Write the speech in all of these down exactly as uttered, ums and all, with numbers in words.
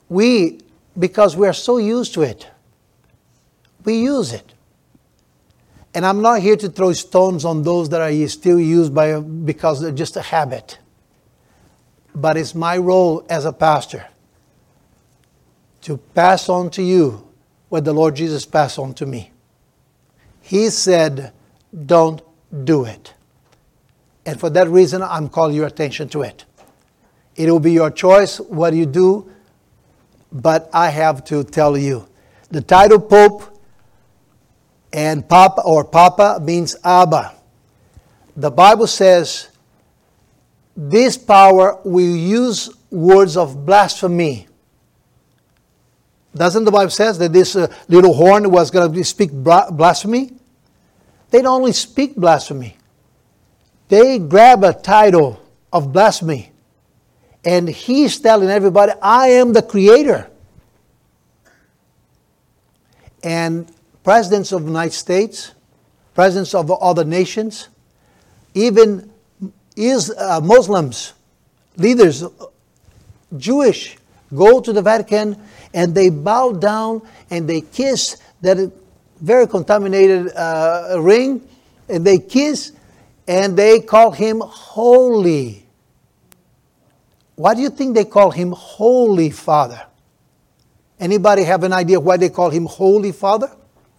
we, because we are so used to it, we use it. And I'm not here to throw stones on those that are still used by because they're just a habit. But it's my role as a pastor to pass on to you what the Lord Jesus passed on to me. He said, don't do it. And for that reason, I'm calling your attention to it. It will be your choice what you do, but I have to tell you. The title Pope and Papa or Papa means Abba. The Bible says this power will use words of blasphemy. Doesn't the Bible says that this uh, little horn was going to speak blasphemy? They don't only speak blasphemy. They grab a title of blasphemy. And he's telling everybody, I am the creator. And presidents of the United States, presidents of other nations, even is uh, Muslims, leaders, Jewish, go to the Vatican and they bow down and they kiss that very contaminated uh, ring, and they kiss and they call him holy. Why do you think they call him Holy Father? Anybody have an idea why they call him Holy Father?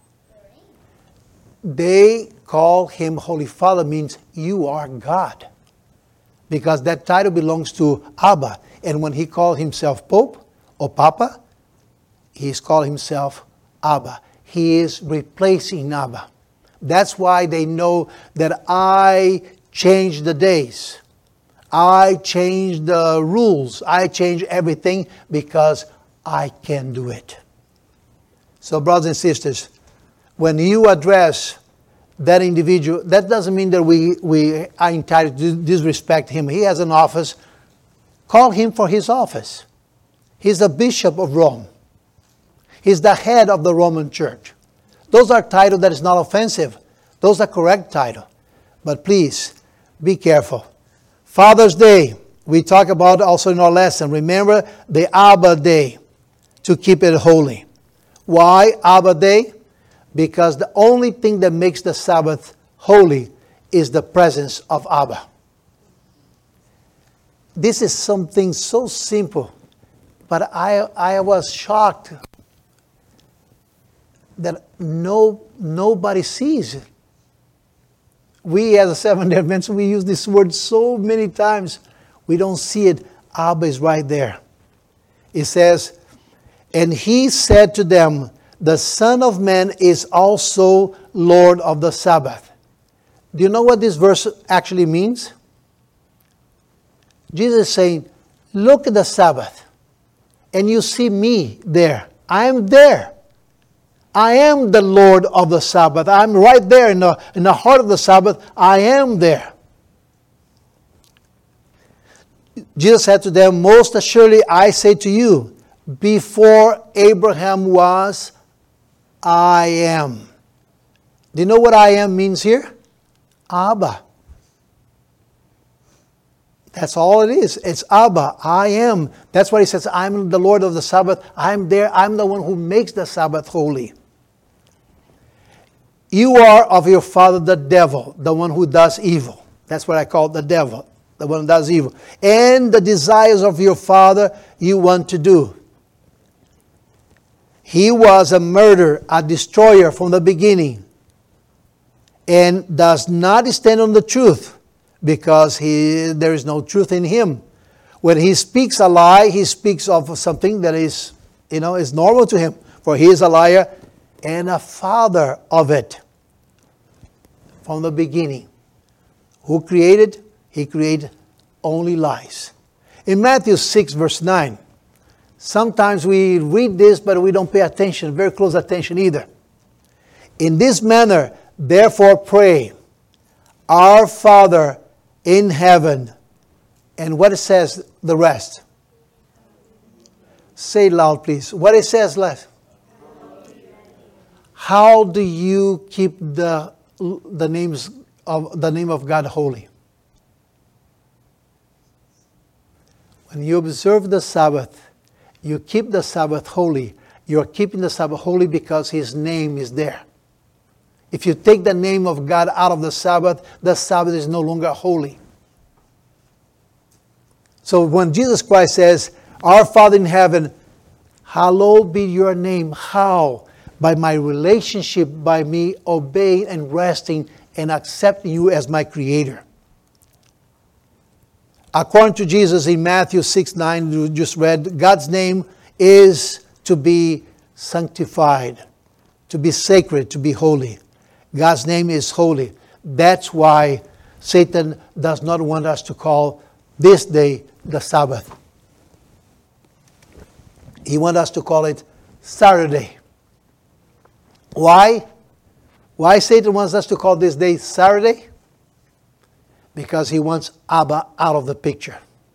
They call him Holy Father means you are God. Because that title belongs to Abba. And when he called himself Pope or Papa, he's called himself Abba. He is replacing Abba. That's why they know that I changed the days. I changed the rules. I changed everything because I can do it. So brothers and sisters, when you address that individual, that doesn't mean that we, we are entitled to disrespect him. He has an office. Call him for his office. He's the Bishop of Rome. He's the head of the Roman Church. Those are titles that is not offensive. Those are correct titles. But please, be careful. Father's Day, we talk about also in our lesson. Remember the Abba Day, to keep it holy. Why Abba Day? Because the only thing that makes the Sabbath holy is the presence of Abba. This is something so simple, but I, I was shocked that no nobody sees it. We as a Seventh-day Adventists, we use this word so many times. We don't see it. Abba is right there. It says, and he said to them, the Son of Man is also Lord of the Sabbath. Do you know what this verse actually means? Jesus is saying, look at the Sabbath, and you see me there. I am there. I am the Lord of the Sabbath. I'm right there in the, in the heart of the Sabbath. I am there. Jesus said to them, most assuredly I say to you, before Abraham was, I am. Do you know what I am means here? Abba. That's all it is. It's Abba. I am. That's what he says. I'm the Lord of the Sabbath. I'm there. I'm the one who makes the Sabbath holy. You are of your father the devil, the one who does evil. That's what I call the devil, the one who does evil. And the desires of your father you want to do. He was a murderer, a destroyer from the beginning, and does not stand on the truth, because he, there is no truth in him. When he speaks a lie, he speaks of something that is, you know, is normal to him. For he is a liar and a father of it from the beginning. Who created? He created only lies. In Matthew six, verse nine, sometimes we read this, but we don't pay attention, very close attention either. In this manner, therefore pray, our Father in heaven. And what it says, the rest. Say it loud, please. What it says last. How do you keep the, the names of the name of God holy? When you observe the Sabbath, You keep the Sabbath holy. You're keeping the Sabbath holy because His name is there. If you take the name of God out of the Sabbath, the Sabbath is no longer holy. So when Jesus Christ says, Our Father in heaven, hallowed be your name. How? By my relationship, by me obeying and resting and accepting you as my Creator. According to Jesus in Matthew six nine, you just read, God's name is to be sanctified, to be sacred, to be holy. God's name is holy. That's why Satan does not want us to call this day the Sabbath. He wants us to call it Saturday. Why? Why Satan wants us to call this day Saturday? Because he wants Abba out of the picture.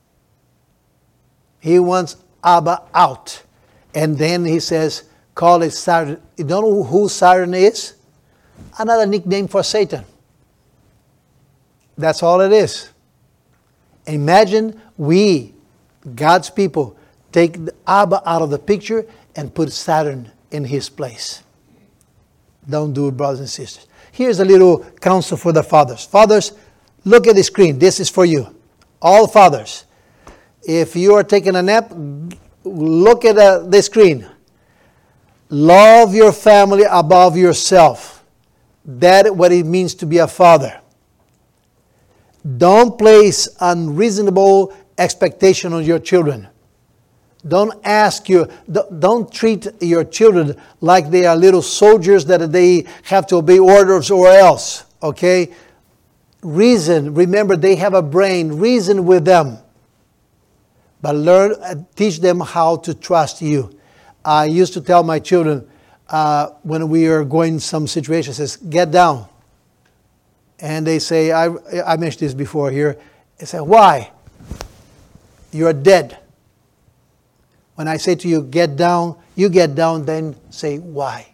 He wants Abba out. And then he says, call it Saturday. You don't know who Saturn is? Another nickname for Satan. That's all it is. Imagine we, God's people, take the Abba out of the picture and put Saturn in his place. Don't do it, brothers and sisters. Here's a little counsel for the fathers. Fathers, look at the screen. This is for you. All fathers. If you are taking a nap, look at the, the screen. Love your family above yourself. That's what it means to be a father. Don't place unreasonable expectation on your children. Don't ask your, don't treat your children like they are little soldiers that they have to obey orders or else. Okay? Reason. Remember, they have a brain. Reason with them. But learn, teach them how to trust you. I used to tell my children uh, when we are going in some situations, says, get down. And they say, I, I mentioned this before here. They say, why? You're dead. When I say to you, get down, you get down, then say, why?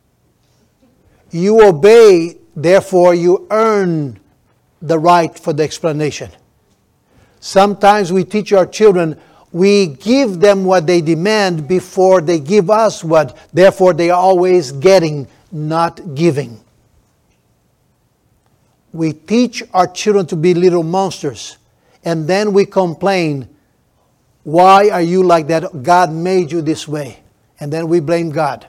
You obey, therefore you earn the right for the explanation. Sometimes we teach our children, we give them what they demand before they give us what. Therefore they are always getting, not giving. We teach our children to be little monsters. And then we complain, why are you like that? God made you this way. And then we blame God.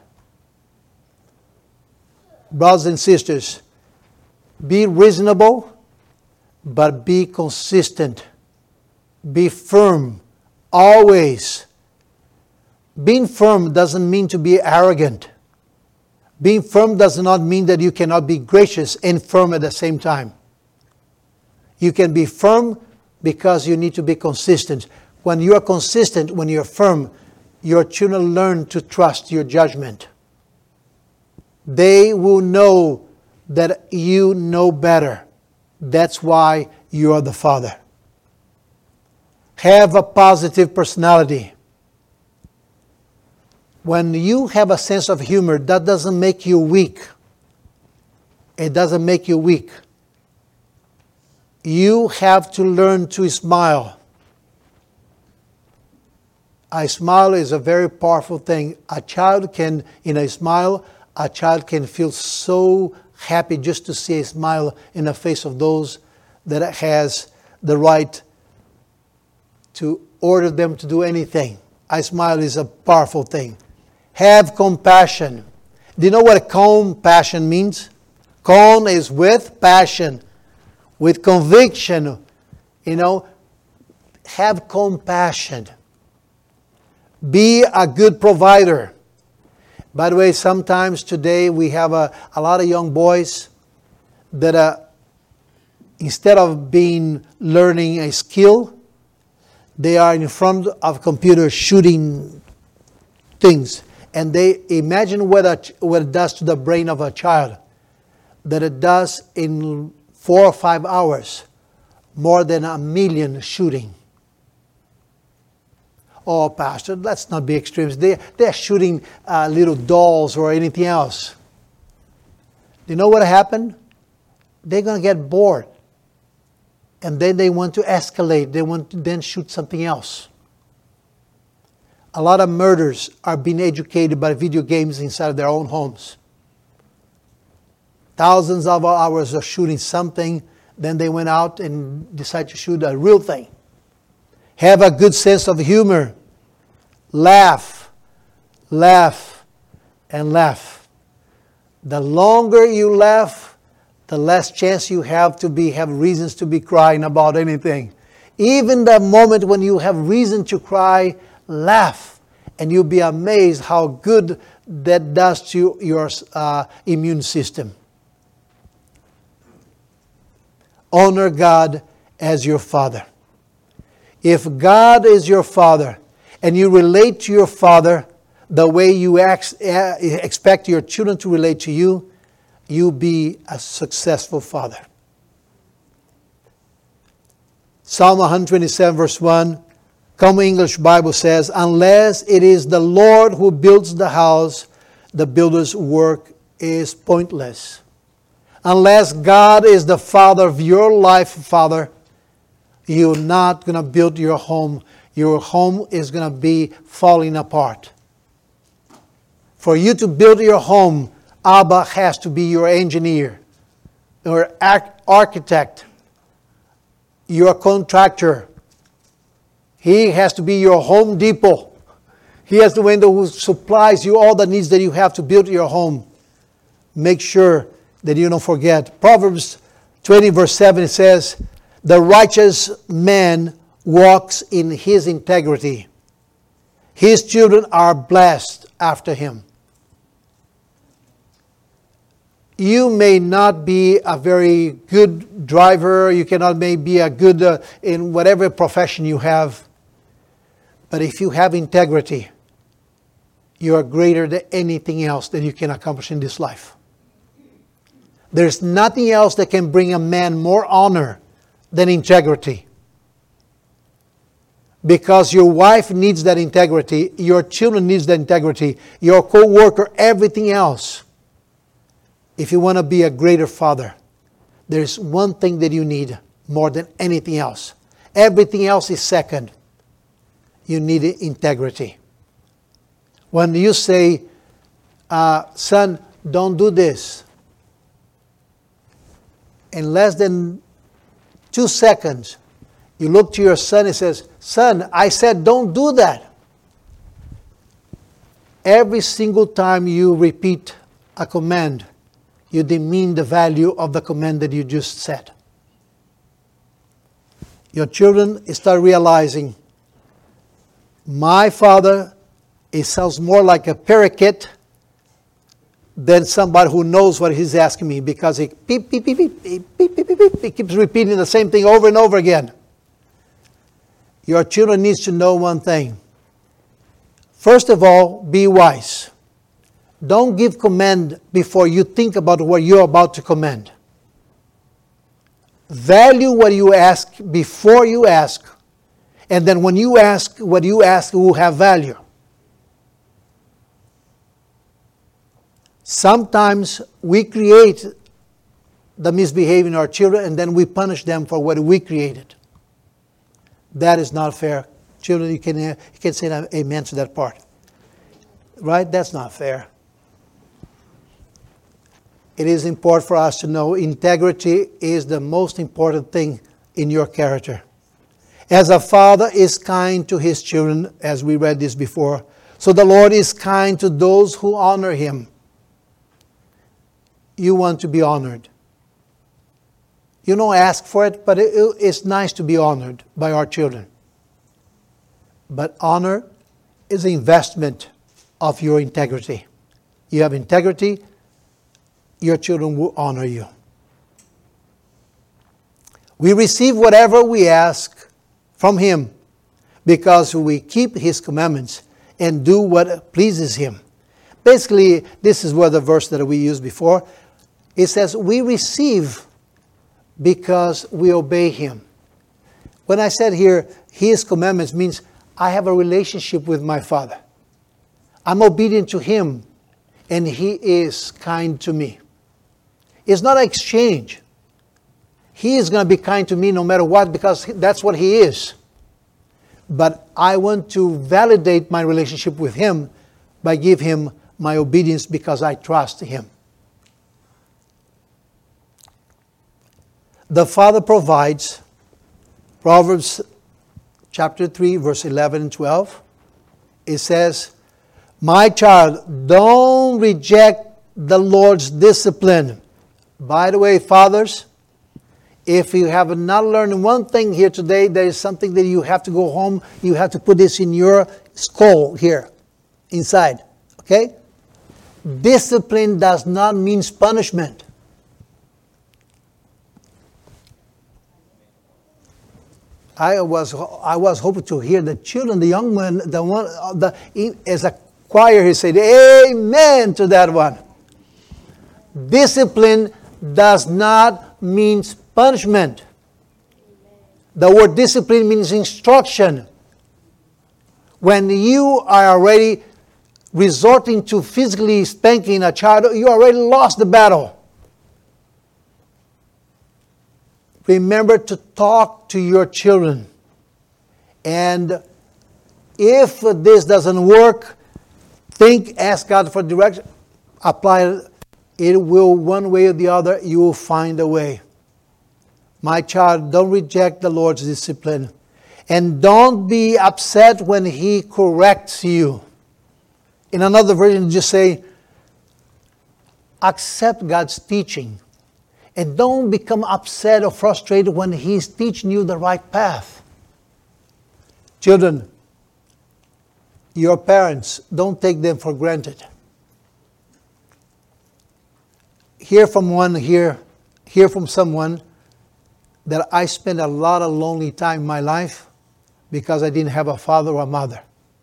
Brothers and sisters, be reasonable, but be consistent. Be firm. Always. Being firm doesn't mean to be arrogant. Being firm does not mean that you cannot be gracious and firm at the same time. You can be firm because you need to be consistent. When you are consistent, when you're firm, your children learn to trust your judgment. They will know that you know better. That's why you are the father. Have a positive personality. When you have a sense of humor, that doesn't make you weak. It doesn't make you weak. You have to learn to smile. A smile is a very powerful thing. A child can, in a smile, a child can feel so happy just to see a smile in the face of those that has the right to order them to do anything. A smile is a powerful thing. Have compassion. Do you know what compassion means? Con is with passion, with conviction. You know, have compassion. Be a good provider. By the way, sometimes today we have a, a lot of young boys that uh, instead of being learning a skill, they are in front of a computer shooting things. And they imagine what, a, what it does to the brain of a child. That it does in four or five hours more than a million shooting. Oh, Pastor, let's not be extremes. They, they're shooting uh, little dolls or anything else. Do you know what happened? They're going to get bored. And then they want to escalate. They want to then shoot something else. A lot of murders are being educated by video games inside of their own homes. Thousands of hours of shooting something, then they went out and decided to shoot a real thing. Have a good sense of humor. Laugh, laugh, and laugh. The longer you laugh, the less chance you have to be have reasons to be crying about anything. Even the moment when you have reason to cry, laugh, and you'll be amazed how good that does to your uh, immune system. Honor God as your Father. If God is your Father, and you relate to your Father the way you ex- expect your children to relate to you, you'll be a successful father. Psalm one twenty-seven verse one, Common English Bible says, unless it is the Lord who builds the house, the builder's work is pointless. Unless God is the Father of your life, Father, you're not going to build your home. Your home is going to be falling apart. For you to build your home, Abba has to be your engineer, your architect, your contractor. He has to be your Home Depot. He has the window who supplies you all the needs that you have to build your home. Make sure that you don't forget. Proverbs twenty verse seven says, the righteous man walks in his integrity. His children are blessed after him. You may not be a very good driver. You cannot maybe be a good uh, in whatever profession you have. But if you have integrity, you are greater than anything else that you can accomplish in this life. There's nothing else that can bring a man more honor than integrity. Because your wife needs that integrity, your children needs that integrity, your co-worker, everything else. If you want to be a greater father, there's one thing that you need more than anything else. Everything else is second. You need integrity. When you say, uh, son, don't do this, in less than two seconds, you look to your son and says, son, I said don't do that. Every single time you repeat a command, you demean the value of the command that you just said. Your children start realizing, my father, it sounds more like a parakeet than somebody who knows what he's asking me, because he beep, beep, beep, beep, beep, beep, beep, beep, he keeps repeating the same thing over and over again. Your children needs to know one thing. First of all, be wise. Don't give command before you think about what you're about to command. Value what you ask before you ask. And then when you ask, what you ask will have value. Sometimes we create the misbehavior in our children and then we punish them for what we created. That is not fair. Children, you can, you can say amen to that part. Right? That's not fair. It is important for us to know integrity is the most important thing in your character. As a father is kind to his children, as we read this before, so the Lord is kind to those who honor him. You want to be honored. You don't ask for it, but it, it's nice to be honored by our children. But honor is an investment of your integrity. You have integrity, your children will honor you. We receive whatever we ask from him because we keep his commandments and do what pleases him. Basically, this is what the verse that we used before. It says, we receive because we obey him. When I said here, his commandments means I have a relationship with my Father. I'm obedient to him, and he is kind to me. It's not an exchange. He is going to be kind to me no matter what, because that's what he is. but I want to validate my relationship with Him by giving Him my obedience because I trust Him. The Father provides. Proverbs chapter three, verse eleven and twelve. It says, my child, don't reject the Lord's discipline. By the way, fathers, if you have not learned one thing here today, there is something that you have to go home. You have to put this in your skull here, inside. Okay? Discipline does not mean punishment. I was I was hoping to hear the children, the young men, the one, the as a choir, he said, "Amen" to that one. Discipline does not mean punishment. The word discipline means instruction. When you are already resorting to physically spanking a child, you already lost the battle. Remember to talk to your children. And if this doesn't work, think, ask God for direction, apply it. It will, one way or the other, you will find a way. My child, don't reject the Lord's discipline. And don't be upset when He corrects you. In another version, just say, accept God's teaching. And don't become upset or frustrated when He's teaching you the right path. Children, your parents, don't take them for granted. Hear from one here, hear from someone that I spent a lot of lonely time in my life because I didn't have a father or a mother.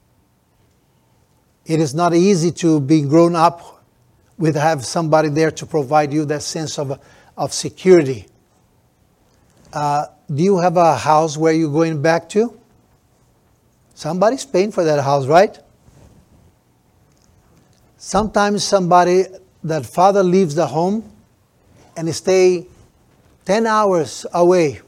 It is not easy to be grown up with have somebody there to provide you that sense of of security. Uh, do you have a house where you're going back to? Somebody's paying for that house, right? Sometimes somebody, that father leaves the home and stay ten hours away.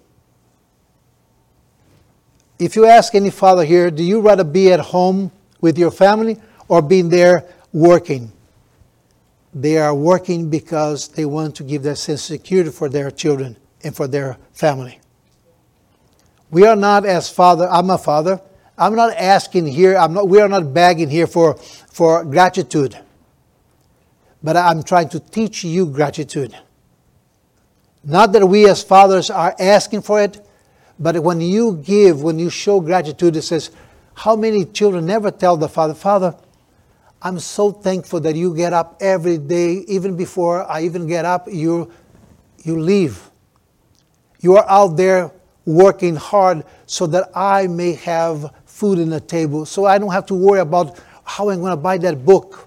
If you ask any father here, do you rather be at home with your family or being there working? They are working because they want to give that sense of security for their children and for their family. We are not, as father, I'm a father, I'm not asking here, I'm not, we are not begging here for, for gratitude. But I'm trying to teach you gratitude. Not that we as fathers are asking for it, but when you give, when you show gratitude, it says, how many children never tell the father, Father, I'm so thankful that you get up every day, even before I even get up, you, you leave. You are out there working hard so that I may have food on the table, so I don't have to worry about how I'm going to buy that book.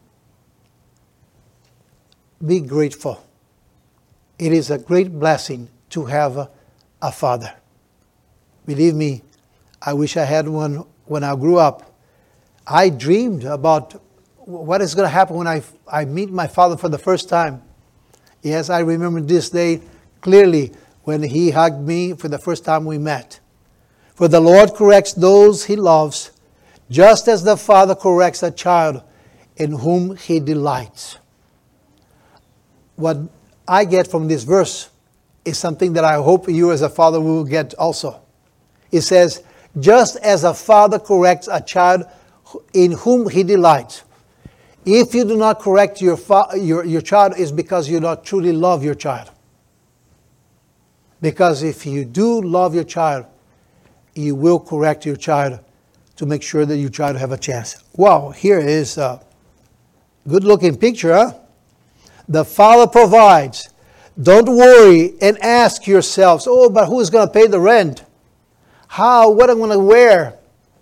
Be grateful. It is a great blessing to have a, a father. Believe me, I wish I had one when I grew up. I dreamed about what is going to happen when I, I meet my father for the first time. Yes, I remember this day clearly when he hugged me for the first time we met. For the Lord corrects those He loves, just as the Father corrects a child in whom He delights. What I get from this verse is something that I hope you as a father will get also. It says, just as a father corrects a child in whom he delights. If you do not correct your, fa- your, your child, it's because you don't truly love your child. Because if you do love your child, you will correct your child to make sure that your child have a chance. Wow, here is a good looking picture, huh? The Father provides. Don't worry and ask yourselves, oh, but who's going to pay the rent? How? What am I going to wear?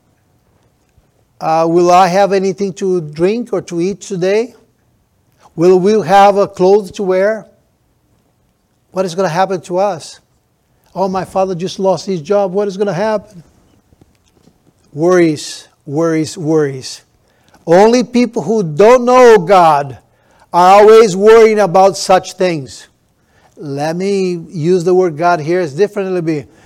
Uh, will I have anything to drink or to eat today? Will we have a clothes to wear? What is going to happen to us? Oh, my father just lost his job. What is going to happen? Worries, worries, worries. Only people who don't know God are always worrying about such things. Let me use the word God here. It's differently.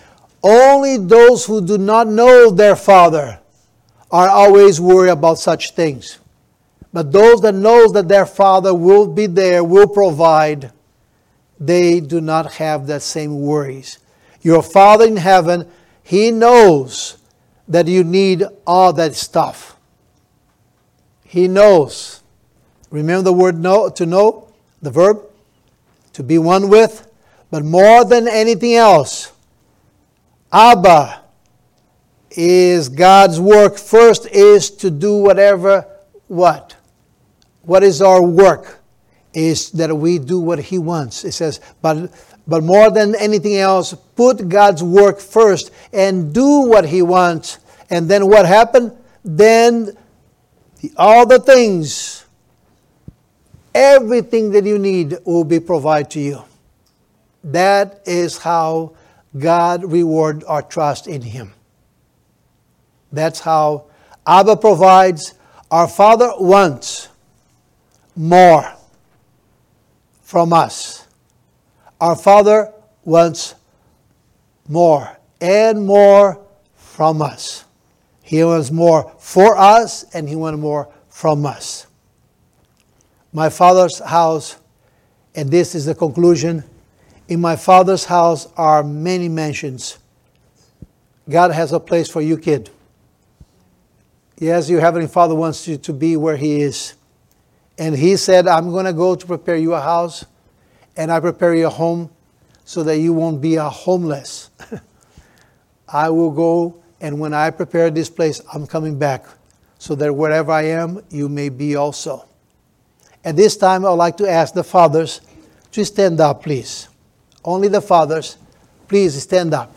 Only those who do not know their Father are always worried about such things. But those that know that their Father will be there, will provide, they do not have that same worries. Your Father in heaven, He knows that you need all that stuff. He knows. Remember the word know, to know, the verb, to be one with. But more than anything else, Abba is God's work. First is to do whatever, what? What is our work? Is that we do what He wants. It says, but, but more than anything else, put God's work first and do what He wants. And then what happened? Then the, all the things, everything that you need will be provided to you. That is how God reward our trust in Him. That's how Abba provides. Our Father wants more from us. Our Father wants more and more from us. He wants more for us and He wants more from us. My Father's house, and this is the conclusion, in my Father's house are many mansions. God has a place for you, kid. Yes, your Heavenly Father wants you to be where He is. And He said, I'm going to go to prepare you a house, and I prepare you a home so that you won't be a homeless. I will go, and when I prepare this place, I'm coming back so that wherever I am, you may be also. At this time, I would like to ask the fathers to stand up, please. Only the fathers, please stand up.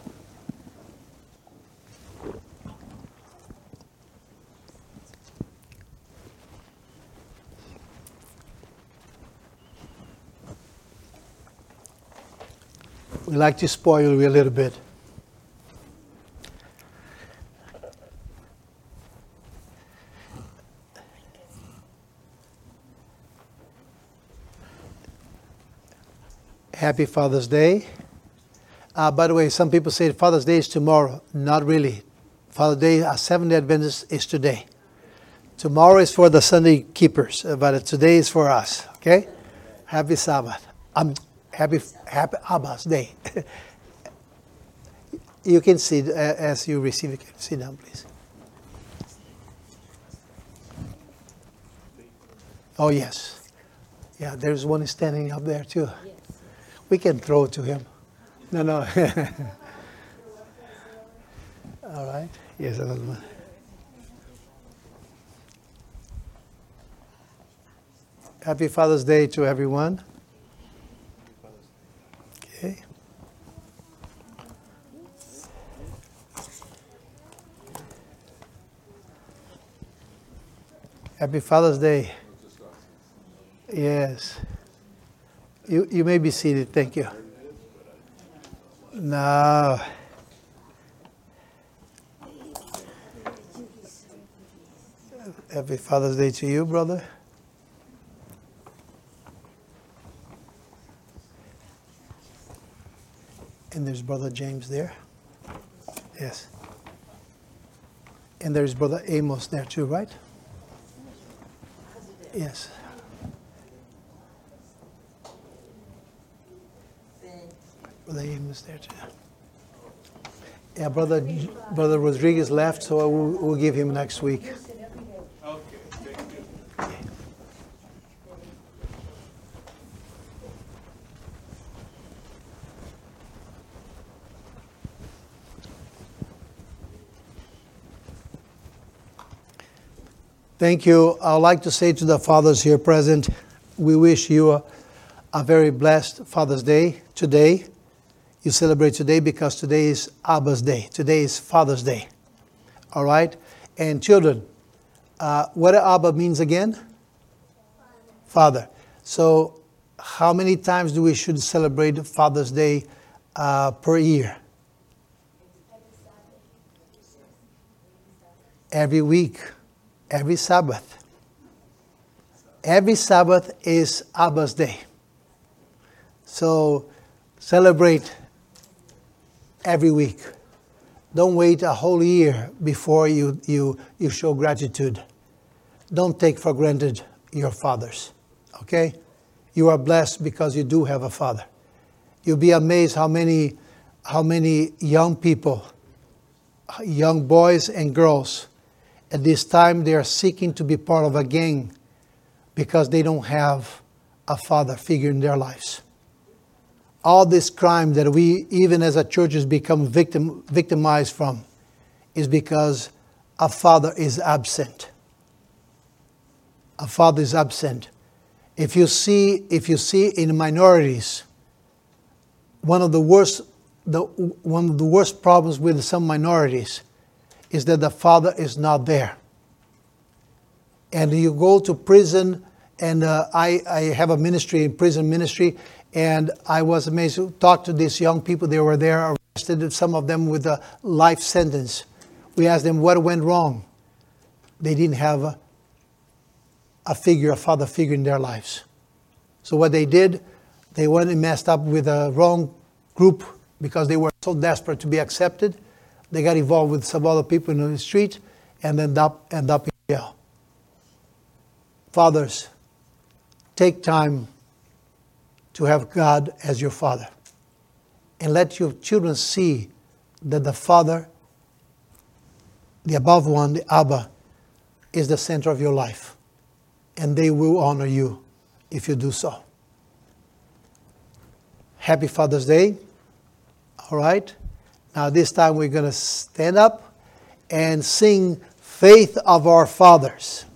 We like to spoil you a little bit. Happy Father's Day. Uh, by the way, some people say Father's Day is tomorrow. Not really. Father's Day, a Seventh-day Adventist, is today. Tomorrow is for the Sunday keepers, but today is for us. Okay? Happy Sabbath. Um, happy Happy Abba's Day. You can sit uh, as you receive it. Sit down, please. Oh, yes. Yeah, there's one standing up there, too. We can throw it to him. No, no. All right. Yes, another one. Happy Father's Day to everyone. Okay. Happy Father's Day. Yes. You you may be seated. Thank you. No. Happy Father's Day to you, brother. And there's Brother James there. Yes. And there's Brother Amos there too, right? Yes. Brother Amos there too. Yeah, Brother Brother Rodriguez left, so we'll, we'll give him next week. Okay, thank you. Thank you. I would like to say to the fathers here present, we wish you a, a very blessed Father's Day today. You celebrate today because today is Abba's Day. Today is Father's Day. All right? And children, uh, what Abba means again? Father. Father. So how many times do we should celebrate Father's Day uh, per year? Every week. Every Sabbath. Every Sabbath is Abba's Day. So celebrate every week. Don't wait a whole year before you, you, you show gratitude. Don't take for granted your fathers, okay? You are blessed because you do have a father. You'll be amazed how many, how many young people, young boys and girls, at this time they are seeking to be part of a gang because they don't have a father figure in their lives. All this crime that we, even as a church, has become victim, victimized from is because a father is absent. A father is absent. If you see, if you see in minorities, one of the worst, the one of the worst problems with some minorities is that the father is not there. And you go to prison, and uh, I, I have a ministry, in prison ministry, and I was amazed to talk to these young people. They were there, arrested, some of them with a life sentence. We asked them what went wrong. They didn't have a, a figure, a father figure in their lives. So what they did, they went and messed up with a wrong group because they were so desperate to be accepted. They got involved with some other people in the street and ended up, end up in jail. Fathers, take time to have God as your father. And let your children see that the Father, the above one, the Abba, is the center of your life. And they will honor you if you do so. Happy Father's Day. All right. Now this time we're going to stand up and sing Faith of Our Fathers.